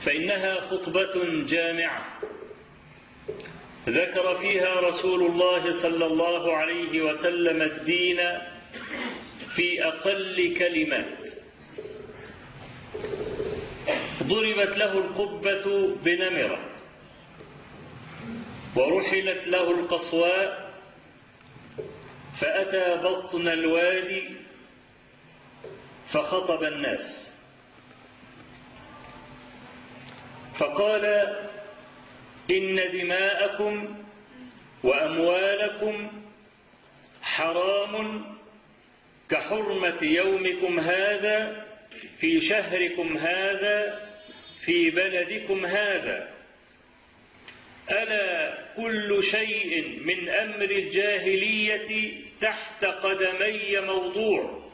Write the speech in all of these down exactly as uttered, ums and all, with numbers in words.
فإنها خطبة جامعة ذكر فيها رسول الله صلى الله عليه وسلم الدين في أقل كلمات. ضربت له القبة بنمرة، ورحلت له القصواء، فأتى بطن الوادي فخطب الناس فقال: إن دماءكم وأموالكم حرام كحرمة يومكم هذا في شهركم هذا في بلدكم هذا. ألا كل شيء من أمر الجاهلية تحت قدمي موضوع،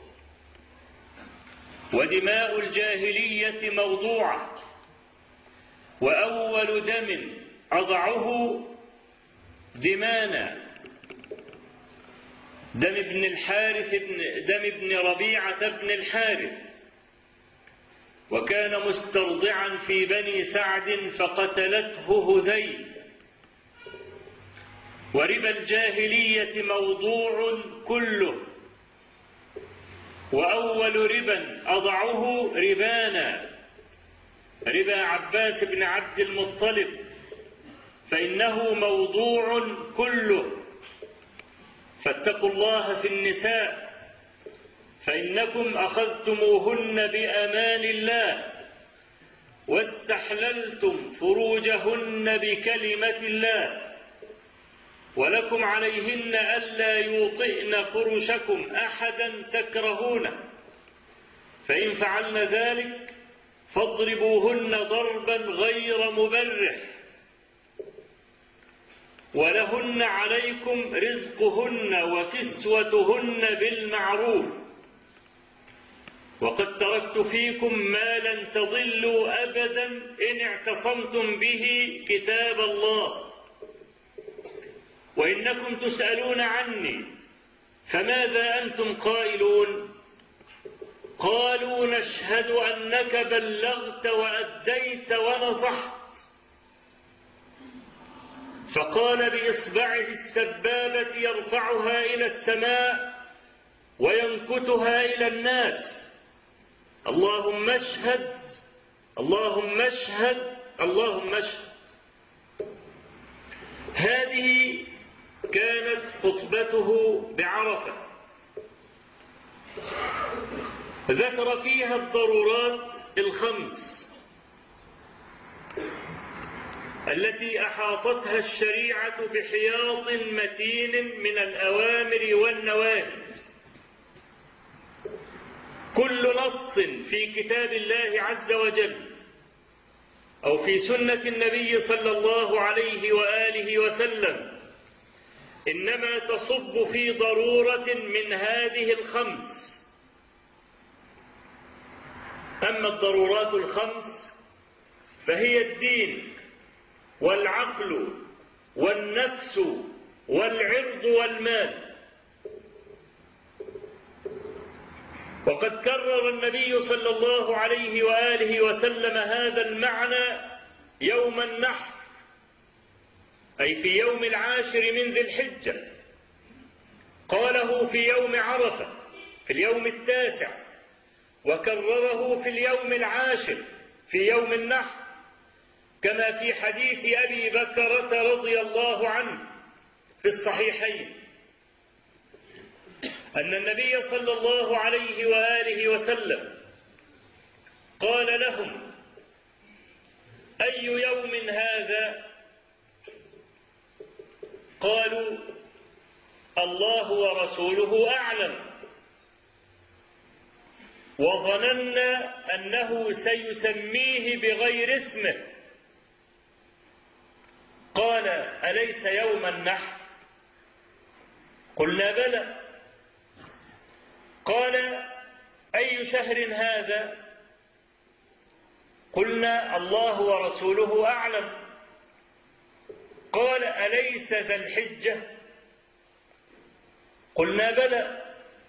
ودماء الجاهلية موضوعة، وأول دم أضعه دمانا، دم ابن الحارث دم ابن ربيعة بن الحارث، وكان مسترضعا في بني سعد فقتلته هذيل. وربا الجاهلية موضوع كله، وأول ربا أضعه ربانا، ربا عباس بن عبد المطلب، فإنه موضوع كله. فاتقوا الله في النساء، فإنكم أخذتموهن بأمان الله، واستحللتم فروجهن بكلمة الله، ولكم عليهن ألا يوطئن فرشكم أحدا تكرهونه، فإن فعلن ذلك فاضربوهن ضربا غير مبرح، ولهن عليكم رزقهن وكسوتهن بالمعروف، وقد تركت فيكم ما لن تضلوا أبدا إن اعتصمتم به كتاب الله، وإنكم تسألون عني فماذا أنتم قائلون؟ قالوا: نشهد أنك بلغت وأديت ونصحت. فقال بإصبعه السبابة يرفعها إلى السماء وينكتها إلى الناس: اللهم اشهد، اللهم اشهد، اللهم اشهد. هذه كانت خطبته بعرفة، ذكر فيها الضرورات الخمس التي أحاطتها الشريعة بحياض متين من الأوامر والنواهي. كل نص في كتاب الله عز وجل أو في سنة النبي صلى الله عليه وآله وسلم إنما تصب في ضرورة من هذه الخمس. أما الضرورات الخمس فهي الدين والعقل والنفس والعرض والمال. وقد كرر النبي صلى الله عليه وآله وسلم هذا المعنى يوم النحر، أي في يوم العاشر من ذي الحجة. قاله في يوم عرفة في اليوم التاسع، وكرره في اليوم العاشر في يوم النحر، كما في حديث أبي بكرة رضي الله عنه في الصحيحين أن النبي صلى الله عليه وآله وسلم قال لهم: أي يوم هذا؟ قالوا: الله ورسوله أعلم. وظننا أنه سيسميه بغير اسمه. قال: أليس يوم النحر؟ قلنا: بلى. قال: أي شهر هذا؟ قلنا: الله ورسوله أعلم. قال: أليس ذا الحجة؟ قلنا: بلى.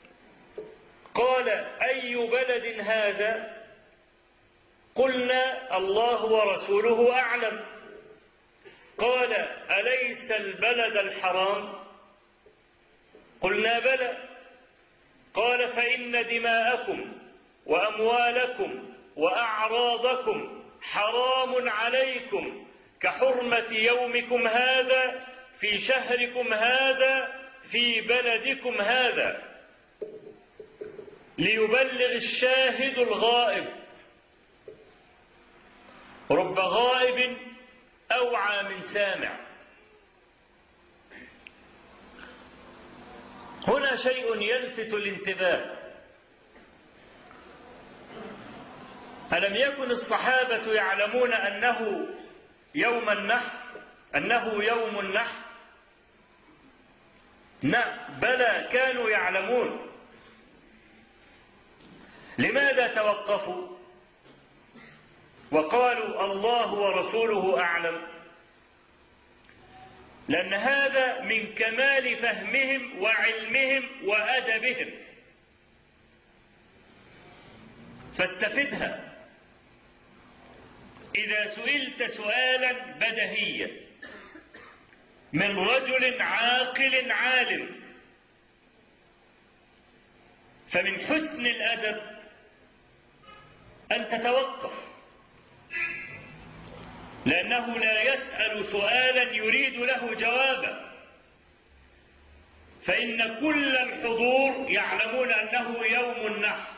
قال: أي بلد هذا؟ قلنا: الله ورسوله أعلم. قال: أليس البلد الحرام؟ قلنا: بلى. قال: فإن دماءكم وأموالكم وأعراضكم حرام عليكم كحرمة يومكم هذا في شهركم هذا في بلدكم هذا، ليبلغ الشاهد الغائب. رب غائب أوعى من سامع. هنا شيء يلفت الانتباه. ألم يكن الصحابة يعلمون أنه يوم النحر، أنه يوم النحر؟ نعم، بلى، كانوا يعلمون. لماذا توقفوا وقالوا الله ورسوله أعلم؟ لأن هذا من كمال فهمهم وعلمهم وأدبهم. فاستفدها. إذا سئلت سؤالا بديهيا من رجل عاقل عالم، فمن حسن الأدب أن تتوقف، لأنه لا يسأل سؤالا يريد له جوابا، فإن كل الحضور يعلمون أنه يوم النحر.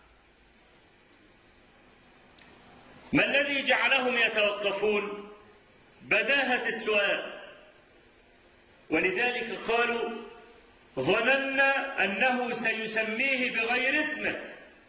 ما الذي جعلهم يتوقفون؟ بداهة السؤال. ولذلك قالوا: ظننا أنه سيسميه بغير اسمه،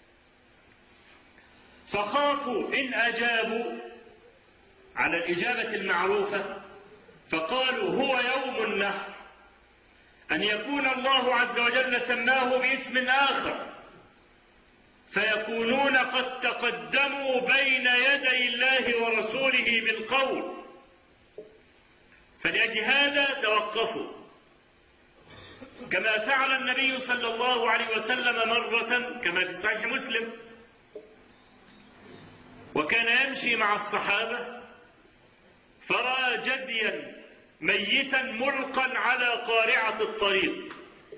فخافوا إن أجابوا على الإجابة المعروفة فقالوا هو يوم النحر أن يكون الله عز وجل سماه باسم آخر، فيكونون قد تقدموا بين يدي الله ورسوله بالقول. فلأجل هذا توقفوا، كما فعل النبي صلى الله عليه وسلم مرة كما في صحيح مسلم، وكان يمشي مع الصحابة فرأى جديا ميتا ملقا على قارعة الطريق،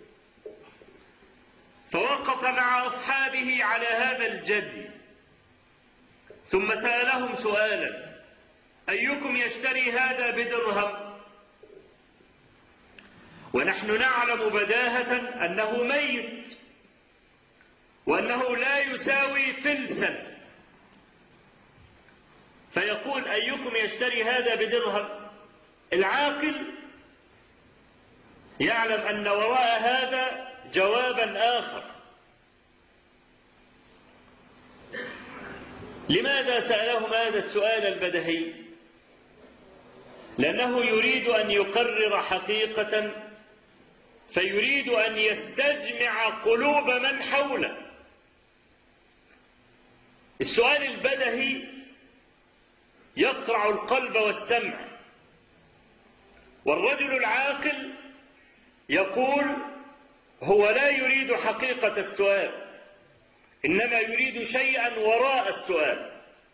فوقف مع أصحابه على هذا الجدي ثم سألهم سؤالا: أيكم يشتري هذا بدرهم؟ ونحن نعلم بداهة أنه ميت وأنه لا يساوي فلسا، فيقول: أيكم يشتري هذا بدرهم؟ العاقل يعلم أن وراء هذا جوابا آخر. لماذا سألهم هذا السؤال البديهي؟ لأنه يريد أن يقرر حقيقة، فيريد أن يستجمع قلوب من حوله. السؤال البديهي يقرع القلب والسمع، والرجل العاقل يقول هو لا يريد حقيقة السؤال، إنما يريد شيئا وراء السؤال.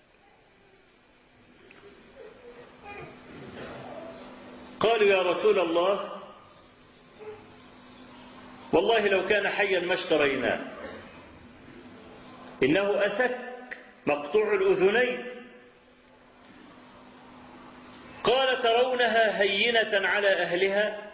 قالوا: يا رسول الله، والله لو كان حيا ما اشتريناه، إنه أسك مقطوع الأذنين. قال: ترونها هينة على أهلها؟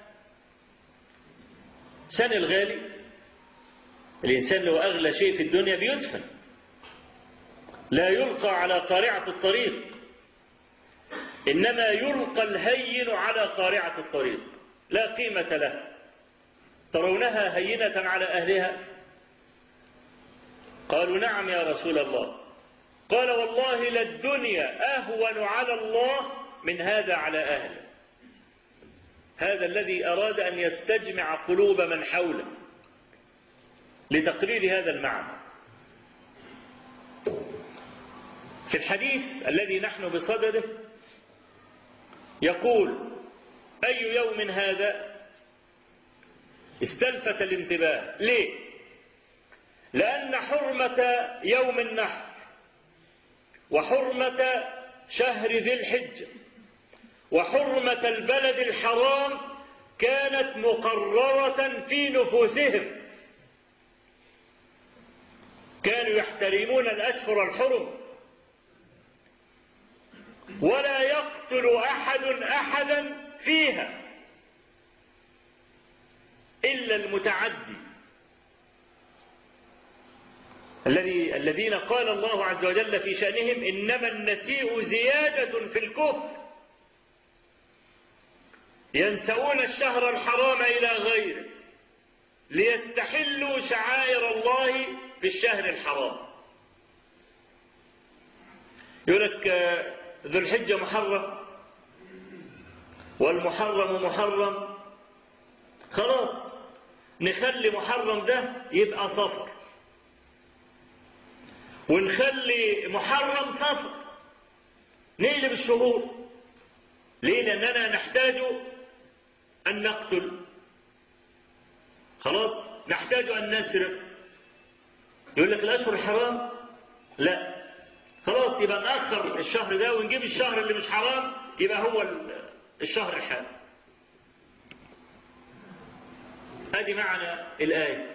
سن الغالي، الإنسان لو أغلى شيء في الدنيا بيدفن، لا يلقى على قارعة الطريق، إنما يلقى الهين على قارعة الطريق، لا قيمة له. ترونها هينة على أهلها؟ قالوا: نعم يا رسول الله. قال: والله للدنيا أهون على الله من هذا على أهله. هذا الذي أراد أن يستجمع قلوب من حوله لتقرير هذا المعنى. في الحديث الذي نحن بصدده يقول: أي يوم هذا؟ استلفت الانتباه. ليه؟ لأن حرمة يوم النحر وحرمة شهر ذي الحجة وحرمة البلد الحرام كانت مقررة في نفوسهم، كانوا يحترمون الأشهر الحرم، ولا يقتل أحد أحدا فيها إلا المتعدي الذي الذين قال الله عز وجل في شأنهم إنما النسيء زيادة في الكفر ينسون الشهر الحرام إلى غيره ليستحلوا شعائر الله بالشهر الحرام. يقول لك ذو الحجة محرم والمحرم محرم، خلاص نخلي محرم ده يبقى صفر ونخلي محرم صفر، نقلب الشهور. ليه؟ لأننا نحتاج أن نقتل، خلاص نحتاج أن نسرق. يقول لك الأشهر الحرام لا، خلاص يبقى نأخر الشهر ده ونجيب الشهر اللي مش حرام يبقى هو الشهر الحرام. هذه معنى الآية.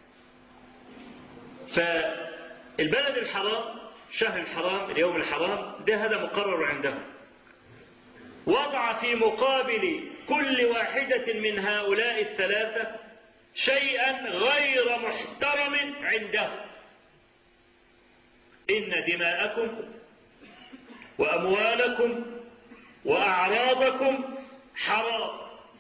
فالبلد الحرام، شهر الحرام، اليوم الحرام ده هذا مقرر عندهم. وضع في مقابل كل واحدة من هؤلاء الثلاثة شيئا غير محترم عندهم. إن دماءكم وأموالكم وأعراضكم حرام.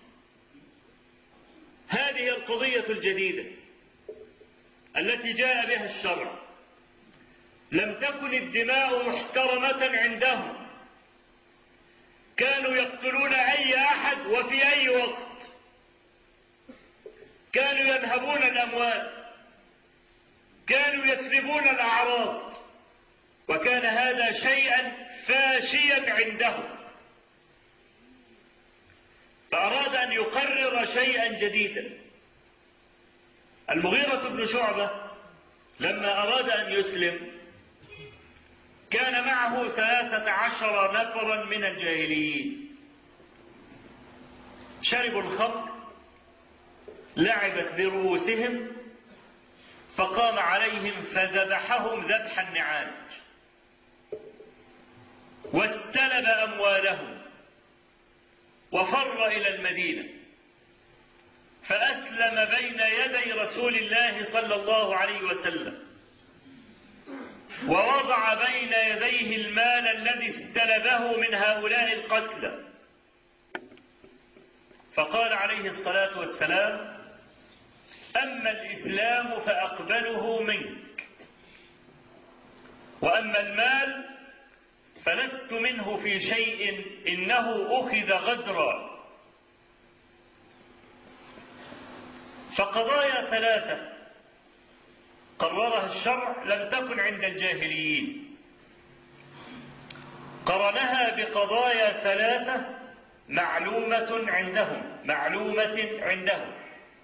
هذه القضية الجديدة التي جاء بها الشرع. لم تكن الدماء محترمة عندهم، كانوا يقتلون أي أحد وفي أي وقت، كانوا ينهبون الأموال، كانوا يسلبون الأعراض، وكان هذا شيئا فاشيا عندهم. فأراد أن يقرر شيئا جديدا. المغيرة بن شعبة لما أراد أن يسلم كان معه ثلاثة عشر نفرا من الجاهليين، شربوا الخمر، لعبت برؤوسهم، فقام عليهم فذبحهم ذبح النعاج واستلب أموالهم وفر إلى المدينة، فأسلم بين يدي رسول الله صلى الله عليه وسلم، ووضع بين يديه المال الذي استلبه من هؤلاء القتلى، فقال عليه الصلاة والسلام: أما الإسلام فأقبله منك، وأما المال فلست منه في شيء، إنه أخذ غدرا. فقضايا ثلاثة قررها الشرع لم تكن عند الجاهليين، قرنها بقضايا ثلاثة معلومة عندهم معلومة عندهم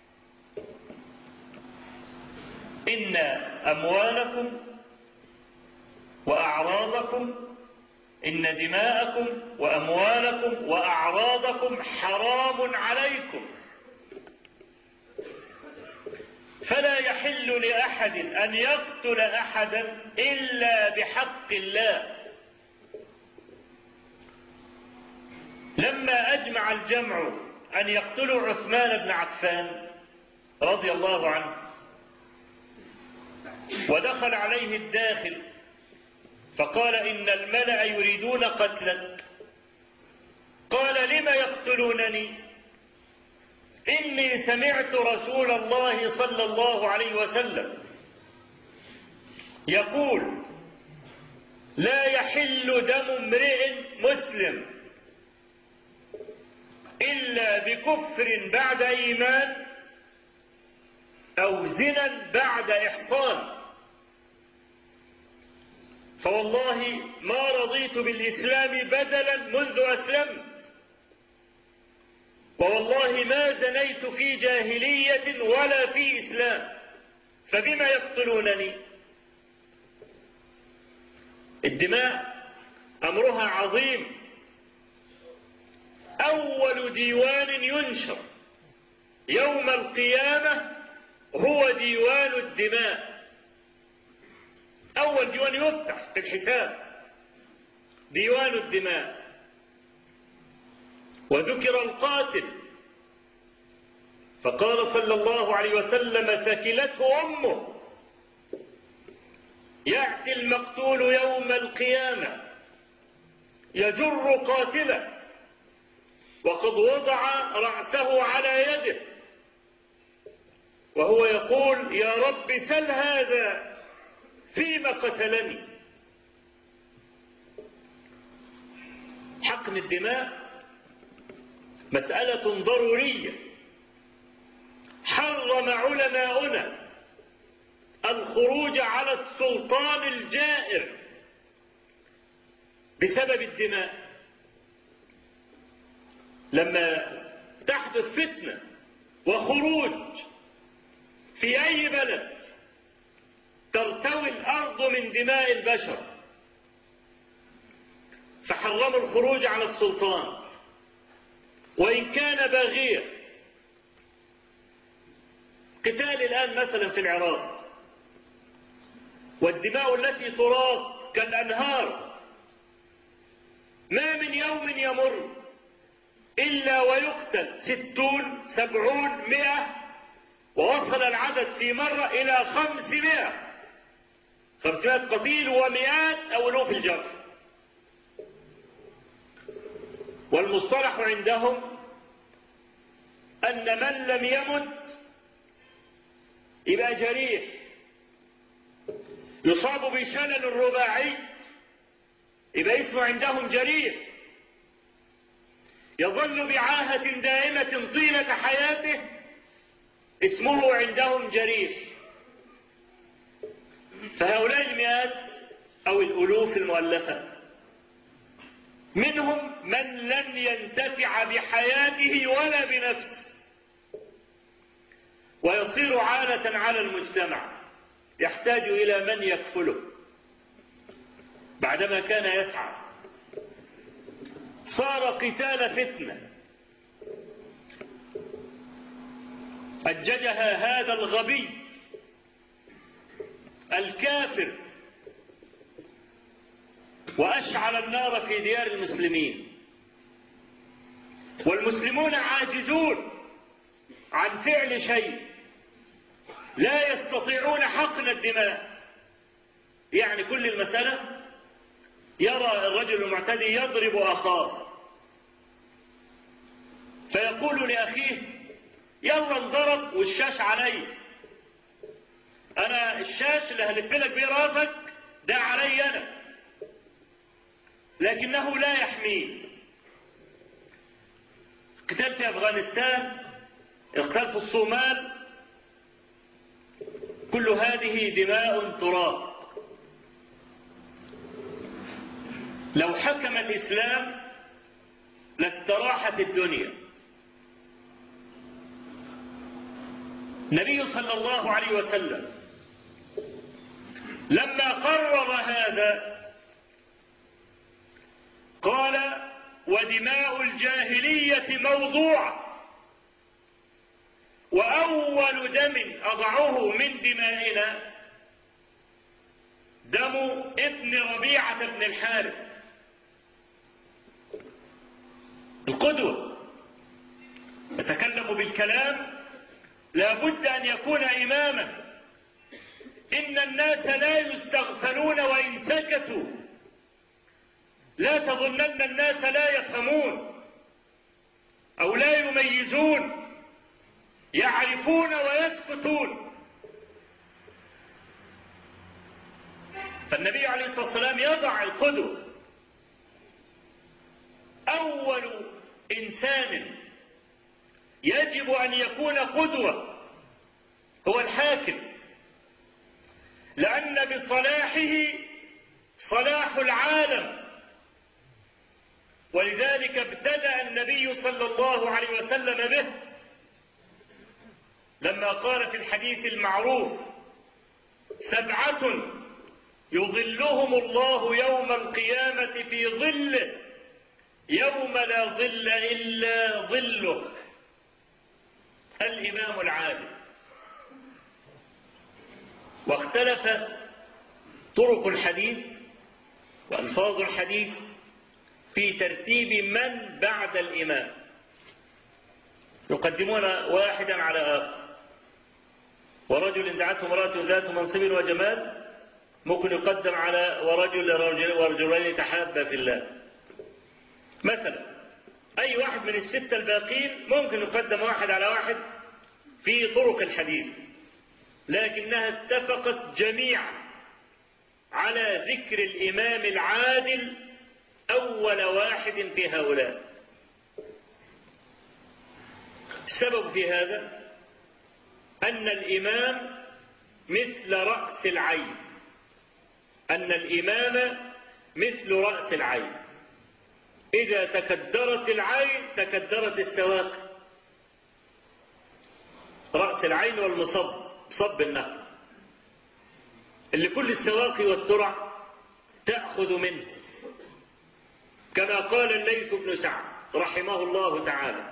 إن أموالكم وأعراضكم، إن دماءكم وأموالكم وأعراضكم حرام عليكم، فلا يحل لأحد أن يقتل أحدا إلا بحق الله. لما أجمع الجمع أن يقتلوا عثمان بن عفان رضي الله عنه، ودخل عليه الداخل فقال: إن الملأ يريدون قتلك. قال: لم يقتلونني؟ إني سمعت رسول الله صلى الله عليه وسلم يقول: لا يحل دم امرئ مسلم إلا بكفر بعد إيمان أو زنا بعد إحصان. فوالله ما رضيت بالإسلام بدلا منذ أسلمت، ووالله ما زنيت في جاهلية ولا في إسلام، فبما يقتلونني؟ الدماء أمرها عظيم. أول ديوان ينشر يوم القيامة هو ديوان الدماء. أول ديوان يفتح في الحساب ديوان الدماء. وذكر القاتل فقال صلى الله عليه وسلم ثكلته أمه. يأتي المقتول يوم القيامة يجر قاتله وقد وضع رأسه على يده وهو يقول يا رب سل هذا فيما قتلني. حقن الدماء مسألة ضرورية حرم علماؤنا الخروج على السلطان الجائر بسبب الدماء. لما تحدث فتنة وخروج في أي بلد ترتوي الأرض من دماء البشر فحرموا الخروج على السلطان وإن كان باغيا. قتال الآن مثلا في العراق والدماء التي تراق كالأنهار ما من يوم يمر إلا ويقتل ستون سبعون مئة ووصل العدد في مرة إلى خمسمائة خمسمائة قتيل ومئات أو ألوف الجرح. والمصطلح عندهم أن من لم يمت يبقى جريح يصاب بشلل رباعي يبقى اسمه عندهم جريح يظل بعاهة دائمة طيلة حياته اسمه عندهم جريح. فهؤلاء المئات أو الألوف المؤلفة منهم من لن ينتفع بحياته ولا بنفسه ويصير عالة على المجتمع يحتاج إلى من يكفله بعدما كان يسعى. صار قتال فتنة أججها هذا الغبي الكافر وأشعل النار في ديار المسلمين والمسلمون عاجزون عن فعل شيء لا يستطيعون حقن الدماء. يعني كل المسألة يرى الرجل المعتدي يضرب أخاه فيقول لأخيه يلا انضرب والشاش علي، أنا الشاش اللي هلفلك بيه راسك ده علي أنا، لكنه لا يحميه. قتال في أفغانستان، اقتال في الصومال، كل هذه دماء تراق. لو حكم الإسلام لاستراحت الدنيا. النبي صلى الله عليه وسلم لما قرر هذا قال ودماء الجاهلية موضوعة وأول دم أضعه من دمائنا دم ابن ربيعة بن الحارث القدوة. يتكلم بالكلام لابد أن يكون إماما. إن الناس لا يستغفلون وإن سكتوا، لا تظنن الناس لا يفهمون أو لا يميزون، يعرفون ويسكتون. فالنبي عليه الصلاة والسلام يضع القدوة. أول إنسان يجب أن يكون قدوة هو الحاكم، لأن بصلاحه صلاح العالم. ولذلك ابتدأ النبي صلى الله عليه وسلم به لما قال في الحديث المعروف سبعة يظلهم الله يوم القيامة في ظله يوم لا ظل إلا ظله، الإمام العادل. واختلف طرق الحديث وألفاظ الحديث في ترتيب من بعد الإمام، يقدمون واحدا على آخر. ورجل دعته امرأة ذات منصب وجمال ممكن يقدم على ورجل ورجلين تحابا في الله مثلا. أي واحد من الستة الباقين ممكن يقدم واحد على واحد في طرق الحديث، لكنها اتفقت جميعا على ذكر الإمام العادل أول واحد في هؤلاء. السبب في هذا أن الإمام مثل رأس العين، أن الإمام مثل رأس العين، إذا تكدرت العين تكدرت السواق. رأس العين والمصب، صب النهر اللي كل السواقي والترع تأخذ منه، كما قال الليث بن سعد رحمه الله تعالى.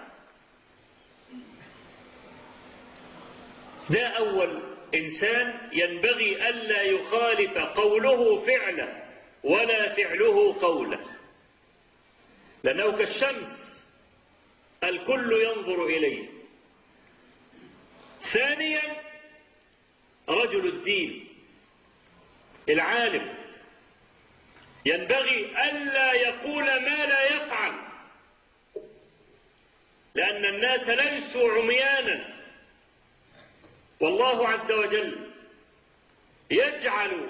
ده أول إنسان ينبغي ألا يخالف قوله فعله ولا فعله قوله، لأنه كالشمس الكل ينظر إليه. ثانيا رجل الدين العالم ينبغي ألا يقول ما لا يفعل، لأن الناس ليسوا عميانا، والله عز وجل يجعل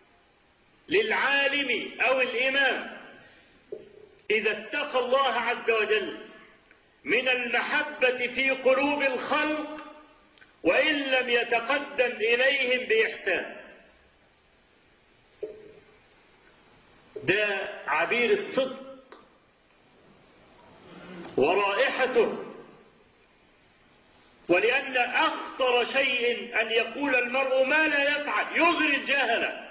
للعالم أو الإمام إذا اتقى الله عز وجل من المحبة في قلوب الخلق وإن لم يتقدم إليهم بإحسان. ده عبير الصدق ورائحته. ولأن أخطر شيء أن يقول المرء ما لا يفعل يغري الجهلة.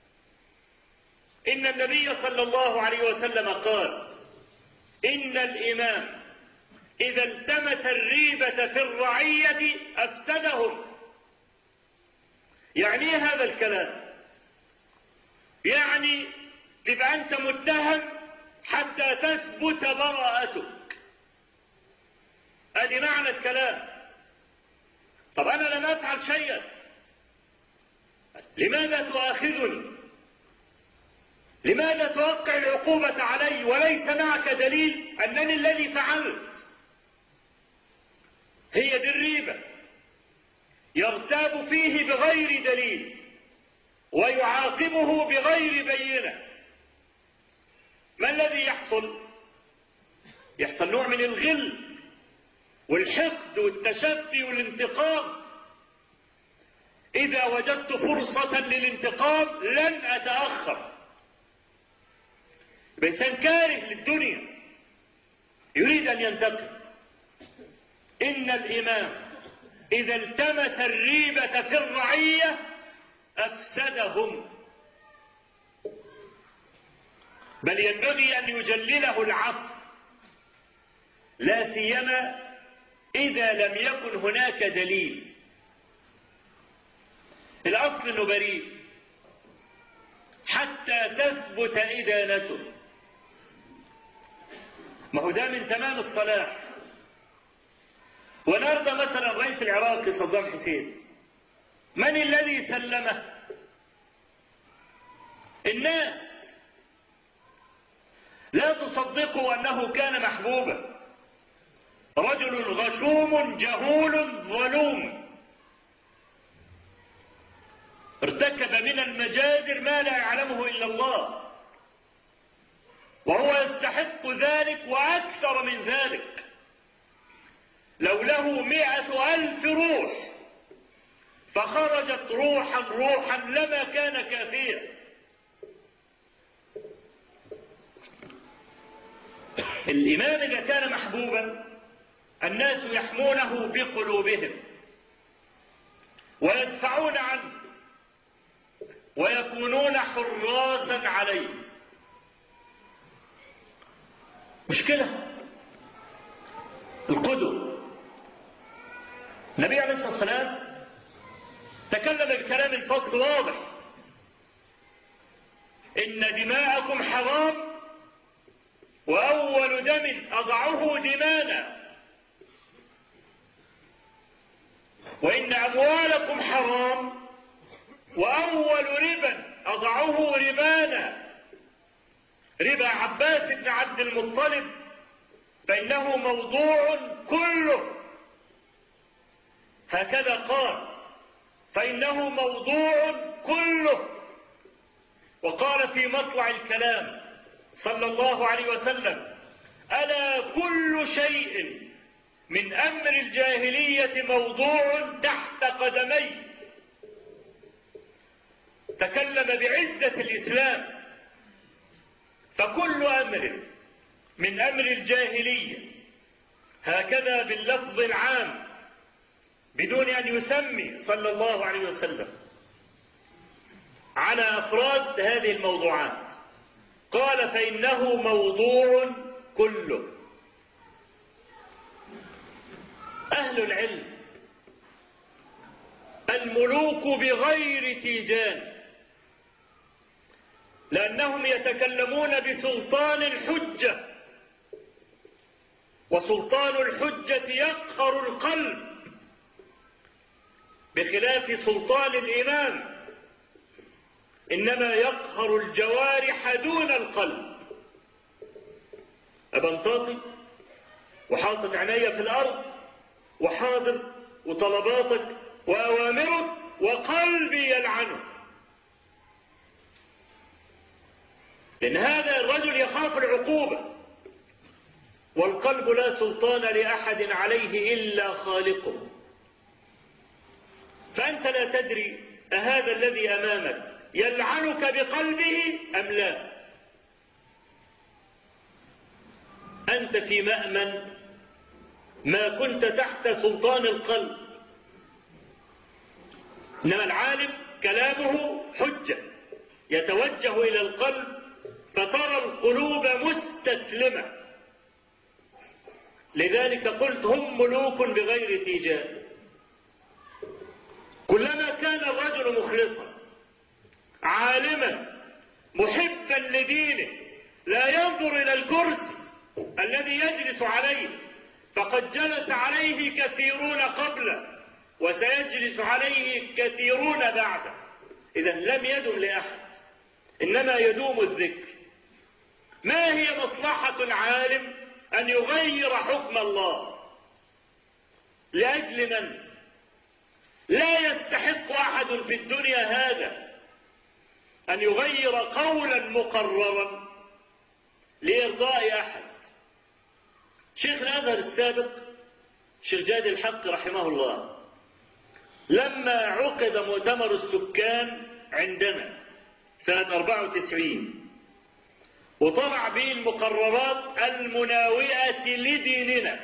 إن النبي صلى الله عليه وسلم قال: إن الإمام إذا التمس الريبة في الرعية أفسدهم. يعني هذا الكلام؟ يعني تبقى أنت متهم حتى تثبت براءتك. أدي معنى الكلام. طب أنا لم أفعل شيئا، لماذا تؤاخذني؟ لماذا توقع العقوبة علي وليس معك دليل أنني الذي فعلت؟ هي دي الريبة. يرتاب فيه بغير دليل ويعاقبه بغير بينة. ما الذي يحصل؟ يحصل نوع من الغل والحقد والتشفي والانتقام. إذا وجدت فرصة للانتقام لن أتأخر. الإنسان كاره للدنيا يريد أن ينتقم. إن الإمام إذا التمس الريبة في الرعية أفسدهم. بل ينبغي أن يجلله العفو، لا سيما إذا لم يكن هناك دليل. الأصل أنه بريء حتى تثبت إدانته. ما هو ده من تمام الصلاح. ونرضى مثلا الرئيس العراقي صدام حسين، من الذي سلمه؟ الناس. لا تصدقوا أنه كان محبوبا. رجل غشوم جهول ظلوم ارتكب من المجازر ما لا يعلمه إلا الله، وهو يستحق ذلك وأكثر من ذلك. لو له مئة ألف روح فخرجت روحا روحا لما كان كافيا. الإمام إذا كان محبوبا الناس يحمونه بقلوبهم ويدفعون عنه ويكونون حراسا عليه. مشكلة القدوة. النبي عليه الصلاة والسلام تكلم بكلام الفصل واضح: إن دماءكم حرام، وأول دم أضعه دمانا، وإن أموالكم حرام، وأول ربا أضعه ربانا، ربا عباس بن عبد المطلب، فإنه موضوع كله. هكذا قال: فإنه موضوع كله. وقال في مطلع الكلام صلى الله عليه وسلم: ألا كل شيء من أمر الجاهلية موضوع تحت قدمي. تكلم بعزة الإسلام، فكل أمر من أمر الجاهلية هكذا باللفظ العام بدون أن يسمي صلى الله عليه وسلم على أفراد هذه الموضوعات، قال: فإنه موضوع كله. أهل العلم الملوك بغير تيجان، لأنهم يتكلمون بسلطان الحجة، وسلطان الحجة يقهر القلب، بخلاف سلطان الإمام إنما يقهر الجوارح دون القلب. أبنطاطي وحاطط عناية في الأرض وحاضر وطلباتك وأوامرك وقلبي يلعنه، لأن هذا الرجل يخاف العقوبة، والقلب لا سلطان لأحد عليه إلا خالقه. فأنت لا تدري أهذا الذي أمامك يلعنك بقلبه أم لا. أنت في مأمن ما كنت تحت سلطان القلب، إنما العالم كلامه حجة يتوجه إلى القلب، فترى القلوب مستسلمة. لذلك قلت: هم ملوك بغير تيجان. كلما كان الرجل مخلصا عالما محبا لدينه لا ينظر إلى الكرسي الذي يجلس عليه، فقد جلس عليه كثيرون قبله وسيجلس عليه كثيرون بعده، إذا لم يدم لأحد، إنما يدوم الذكر. ما هي مصلحة العالم أن يغير حكم الله؟ لأجل من؟ لا يستحق أحد في الدنيا هذا أن يغير قولا مقررا لإرضاء أحد. شيخ الأزهر السابق شيخ جاد الحق رحمه الله لما عقد مؤتمر السكان عندنا سنة أربعة وتسعين وطلع به المقررات المناوئة لديننا،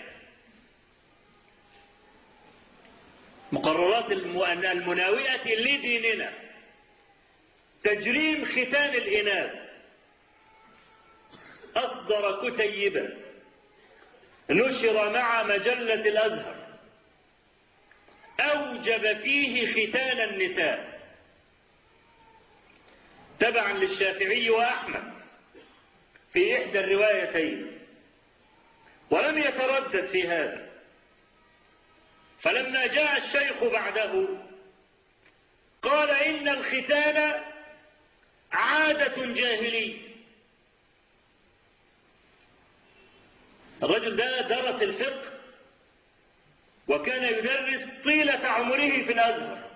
مقررات المناوئة لديننا، تجريم ختان الإناث، أصدر كتيبا نشر مع مجلة الأزهر أوجب فيه ختان النساء تبعا للشافعي وأحمد في إحدى الروايتين، ولم يتردد في هذا. فلما جاء الشيخ بعده قال: إن الختان عادة جاهلية. الرجل ده درس الفقه وكان يدرس طيلة عمره في الأزهر.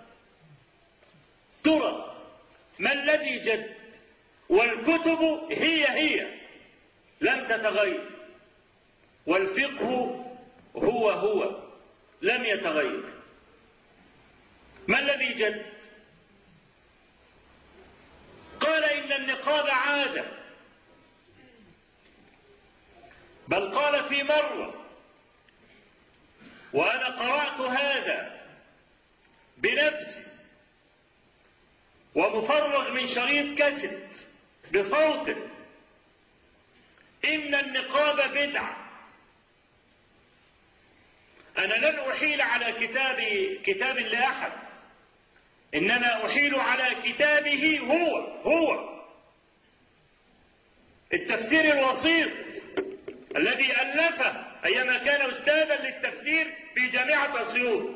ترى ما الذي جد؟ والكتب هي هي لم تتغير، والفقه هو هو لم يتغير. ما الذي جد؟ قال: إن النقاب عادة، بل قال في مرة وأنا قرأت هذا بنفسي ومفرغ من شريط كاسيت بصوته إن النقاب بدعة. أنا لن أحيل على كتاب كتاب لأحد، إنما أحيل على كتابه هو هو التفسير الوسيط الذي ألفه أيما كان أستاذا للتفسير في جامعة أسيوط.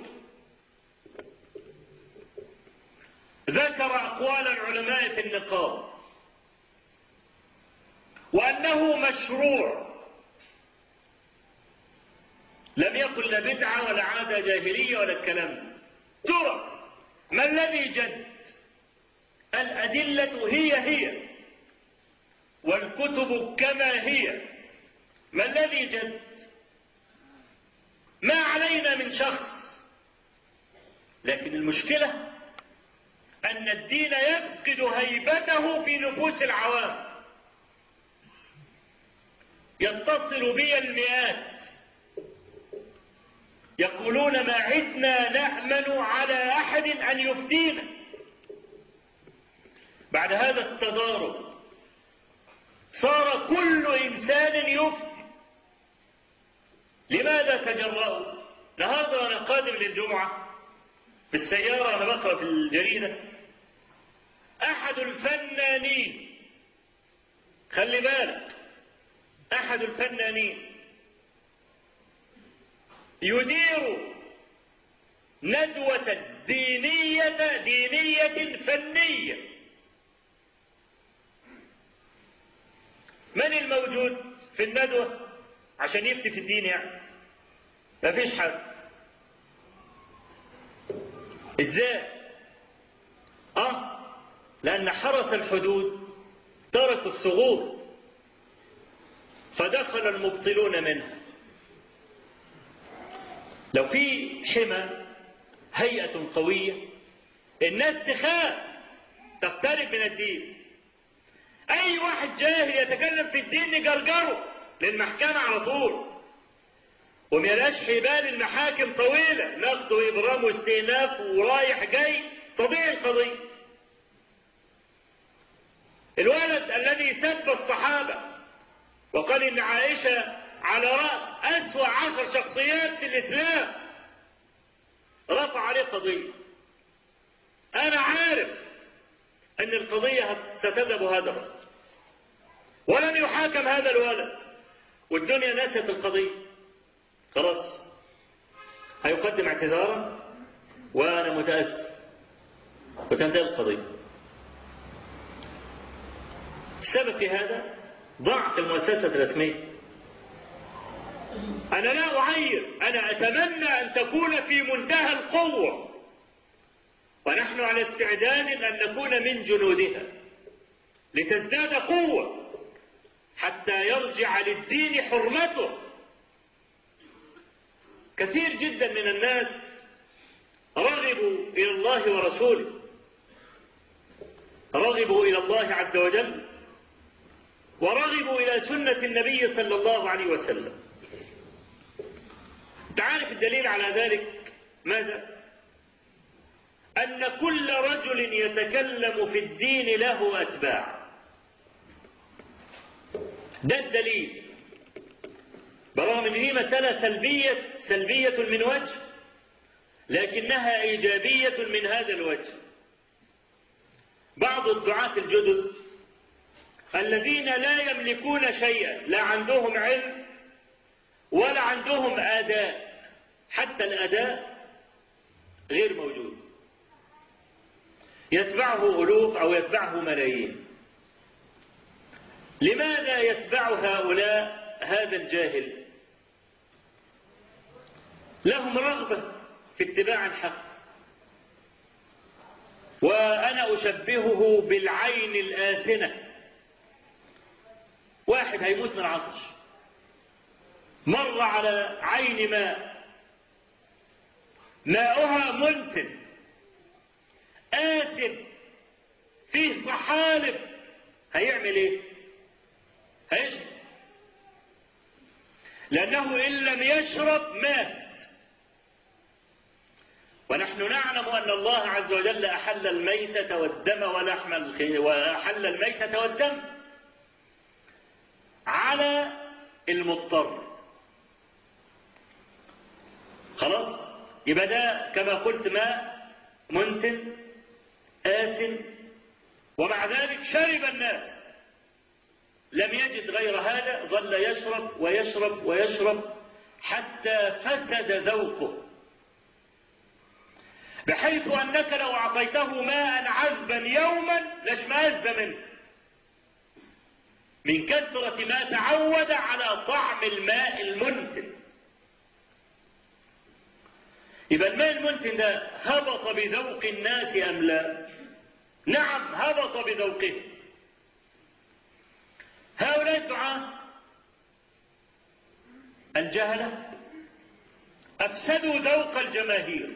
ذكر أقوال العلماء في النقاب وأنه مشروع، لم يكن لا بدعة ولا عادة جاهلية ولا الكلام. ترى ما الذي جد؟ الأدلة هي هي والكتب كما هي. ما الذي جد؟ ما علينا من شخص، لكن المشكلة أن الدين يفقد هيبته في نفوس العوام. يتصل بي المئات يقولون ما عدنا نأمن على أحد أن يفتينا بعد هذا التضارب. صار كل إنسان يفتي. لماذا تجرأوا؟ النهارده وأنا قادم للجمعة في السيارة أنا بقرأ في الجريدة أحد الفنانين، خلي بالك، أحد الفنانين يدير ندوة دينية دينية فنية. من الموجود في الندوة عشان يفتي في الدين؟ يعني ما فيش حد. ازاي؟ اه لأن حرس الحدود تركوا الثغور فدخل المبطلون منها. لو في حمى هيئة قوية الناس تخاف تقترب من الدين. أي واحد جاهل يتكلم في الدين نجرجره للمحكمة على طول، وميلاش حبال المحاكم طويلة، نقد وإبرام واستئناف ورايح جاي، تضيع القضية. الولد الذي سب الصحابة وقال إن عائشة على رأس أسوأ عشر شخصيات في الإسلام رفع عليه قضية. أنا عارف أن القضية ستذهب هدرا ولن يحاكم هذا الولد، والدنيا نست القضية خلاص. هيقدم اعتذارا وأنا متأسف وتنتهي القضية. السبب في هذا ضعف المؤسسة الرسمية. أنا لا أعير، أنا أتمنى أن تكون في منتهى القوة، ونحن على استعداد أن نكون من جنودها لتزداد قوة حتى يرجع للدين حرمته. كثير جدا من الناس رغبوا إلى الله ورسوله، رغبوا إلى الله عز وجل، ورغبوا إلى سنة النبي صلى الله عليه وسلم. تعرف الدليل على ذلك ماذا؟ أن كل رجل يتكلم في الدين له أتباع. ده الدليل، برغم أن هي مسألة سلبية سلبية من وجه، لكنها إيجابية من هذا الوجه. بعض الدعاة الجدد الذين لا يملكون شيئا، لا عندهم علم ولا عندهم أداء، حتى الأداء غير موجود، يتبعه ألوف أو يتبعه ملايين. لماذا يتبع هؤلاء هذا الجاهل؟ لهم رغبة في اتباع الحق. وأنا أشبهه بالعين الآسنة. واحد هيموت من العطش، مر على عين ماء، ماؤها منتن آسن فيه صحالب، هيعمل ايه؟ هيشرب، لأنه إن لم يشرب مات. ونحن نعلم أن الله عز وجل أحل الميتة والدم ولحم الخنزير، وأحل الميتة والدم على المضطر. خلاص، يبقى ده كما قلت ماء منتن آسن، ومع ذلك شرب الناس، لم يجد غير هذا، ظل يشرب ويشرب ويشرب حتى فسد ذوقه، بحيث أنك لو أعطيته ماء عذبا يوما لاشمئز منه من كثرة ما تعود على طعم الماء المنتن. يبقى الماء المنتن ده هبط بذوق الناس أم لا؟ نعم، هبط بذوقه. هؤلاء الدعاة الجهلة أفسدوا ذوق الجماهير،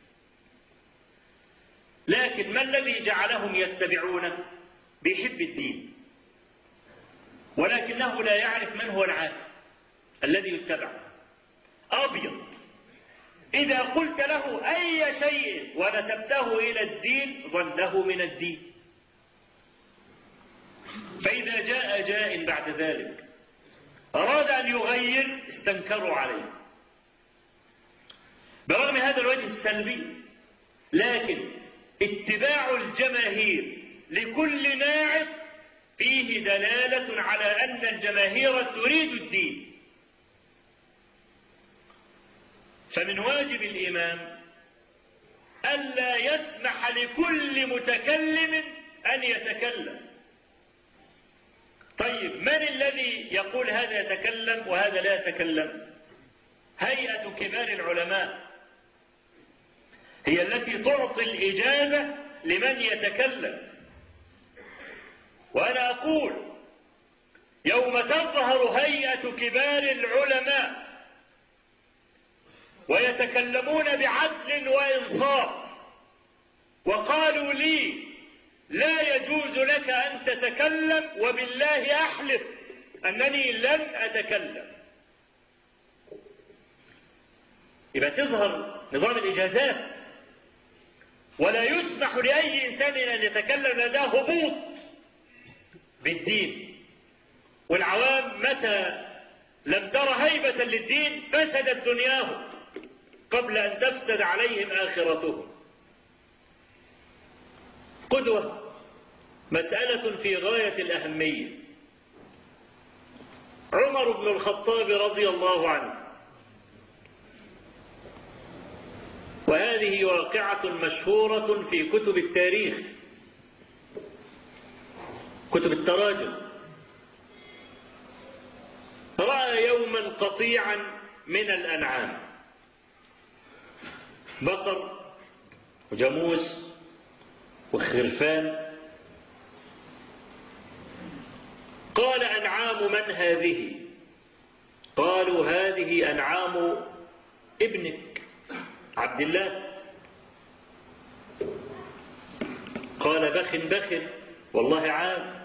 لكن ما الذي جعلهم يتبعونه؟ بيحب الدين، ولكنه لا يعرف من هو العالم الذي يتبع. أبيض، إذا قلت له أي شيء ونسبته إلى الدين ظنه من الدين، فإذا جاء جاء بعد ذلك أراد أن يغير استنكروا عليه برغم هذا الوجه السلبي. لكن اتباع الجماهير لكل ناعق فيه دلالة على أن الجماهير تريد الدين. فمن واجب الإمام ألا يسمح لكل متكلم أن يتكلم. طيب، من الذي يقول هذا يتكلم وهذا لا يتكلم؟ هيئة كبار العلماء هي التي تعطي الإجازة لمن يتكلم. وأنا أقول يوم تظهر هيئة كبار العلماء ويتكلمون بعدل وإنصاف وقالوا لي لا يجوز لك أن تتكلم، وبالله أحلف أنني لن أتكلم، يبقى تظهر نظام الإجازات، ولا يسمح لأي إنسان أن يتكلم، لأنه هبوط بالدين. والعوام متى لم تر هيبة للدين فسدت دنياهم قبل أن تفسد عليهم آخرتهم. قدوة مسألة في غاية الأهمية. عمر بن الخطاب رضي الله عنه، وهذه واقعة مشهورة في كتب التاريخ، كتب التراجم. رأى يوما قطيعا من الأنعام، بقر وجاموس وخرفان. قال: أنعام من هذه؟ قالوا: هذه أنعام ابنك عبد الله. قال: بخ بخ والله عام.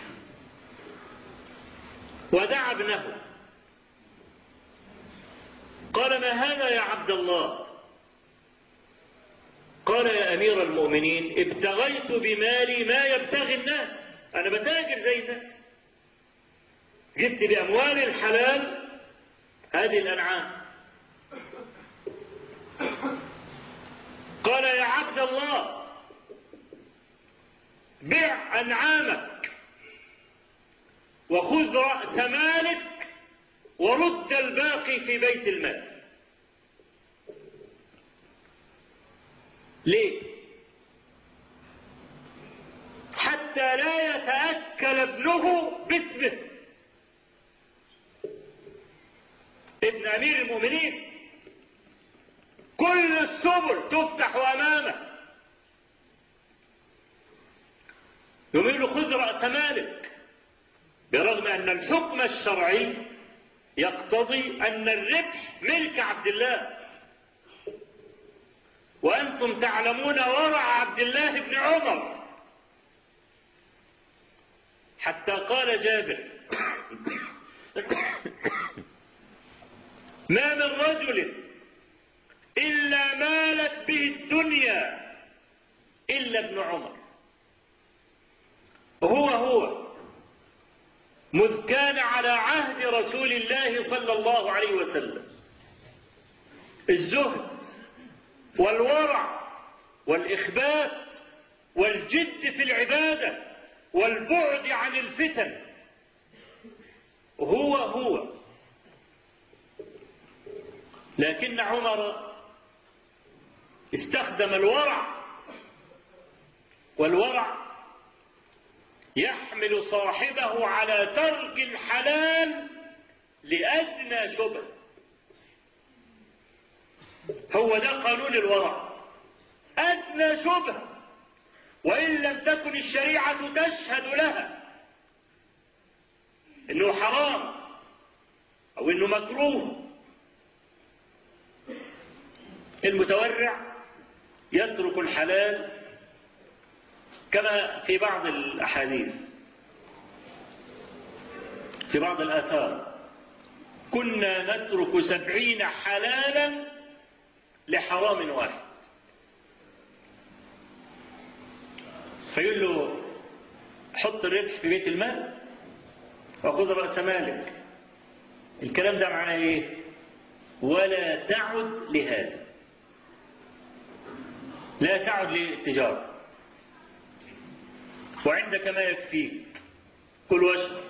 ودعا ابنه قال: ما هذا يا عبد الله؟ قال: يا أمير المؤمنين، ابتغيت بمالي ما يبتغي الناس، أنا بتاجر زي الناس، جبت بأموال الحلال هذه الأنعام. قال: يا عبد الله، بع أنعامك وخذ رأس مالك ورد الباقي في بيت المال. ليه؟ حتى لا يتأكل ابنه باسمه، ابن أمير المؤمنين، كل السبل تفتح أمامه، يقول له: خذ رأس مالك، برغم أن الحكم الشرعي يقتضي أن الربح ملك عبد الله، وأنتم تعلمون ورع عبد الله بن عمر، حتى قال جابر: ما من رجل إلا مالت به هذه الدنيا إلا ابن عمر، هو هو مذ كان على عهد رسول الله صلى الله عليه وسلم. الزهد والورع والإخبات والجد في العبادة والبعد عن الفتن، هو هو. لكن عمر استخدم الورع، والورع يحمل صاحبه على ترك الحلال لأدنى شبه. هو ده قانون الورع، أدنى شبه وإن لم تكن الشريعة تشهد لها إنه حرام أو إنه مكروه، المتورع يترك الحلال كما في بعض الأحاديث، في بعض الآثار: كنا نترك سبعين حلالا لحرام واحد. فيقول له حط الربح في بيت المال وخذ رأس مالك. الكلام ده معناه ايه؟ ولا تعد لهذا، لا تعد للتجارة، وعندك ما يكفيك، كل واشرب.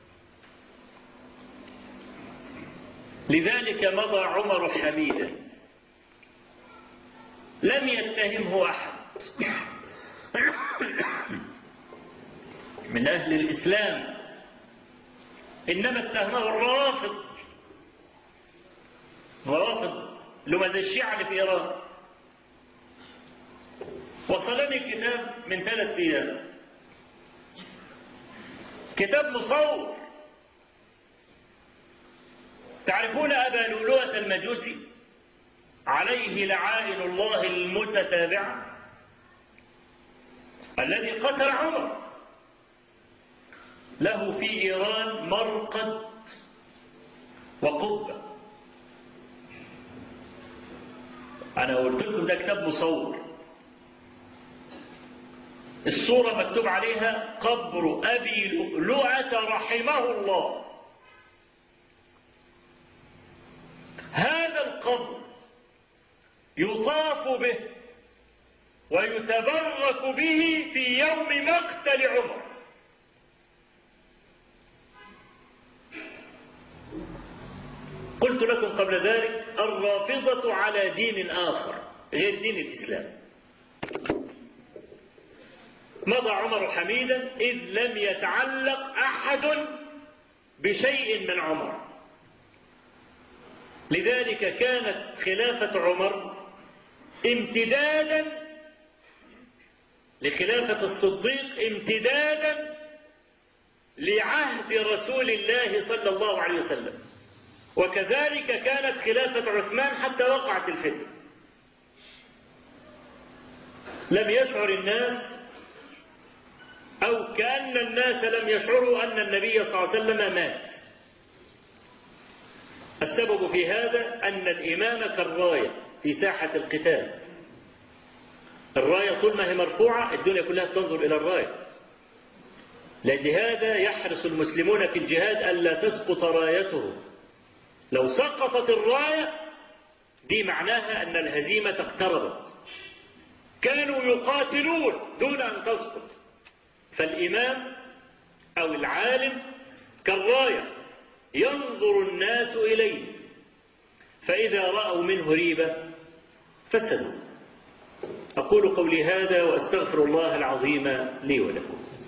لذلك مضى عمر حميدا، لم يتهمه أحد من أهل الإسلام، إنما اتهمه الروافض، الروافض لما الشيعة اللي في إيران. وصلني كتاب من ثلاث أيام، كتاب مصور. تعرفون أبا لؤلؤة المجوسي عليه لعائن الله المتتابعة الذي قتل عمر؟ له في إيران مرقد وقبة. أنا قلت لكم ده كتاب مصور، الصورة مكتوب عليها قبر أبي لؤلؤة رحمه الله. هذا القبر يطاف به ويتبرك به في يوم مقتل عمر. قلت لكم قبل ذلك الرافضة على دين آخر غير دين الإسلام. مضى عمر حميدا إذ لم يتعلق أحد بشيء من عمر. لذلك كانت خلافة عمر امتدادا لخلافة الصديق، امتدادا لعهد رسول الله صلى الله عليه وسلم، وكذلك كانت خلافة عثمان حتى وقعت الفتنة. لم يشعر الناس أو كأن الناس لم يشعروا أن النبي صلى الله عليه وسلم مات. السبب في هذا أن الإمام كالراية في ساحة القتال. الراية طول ما هي مرفوعة الدنيا كلها تنظر إلى الراية. لهذا يحرص المسلمون في الجهاد ألا تسقط رايته. لو سقطت الراية دي معناها أن الهزيمة اقتربت. كانوا يقاتلون دون أن تسقط. فالإمام أو العالم كالراية ينظر الناس إليه، فإذا رأوا منه ريبة فسدوا. أقول قولي هذا وأستغفر الله العظيم لي ولكم.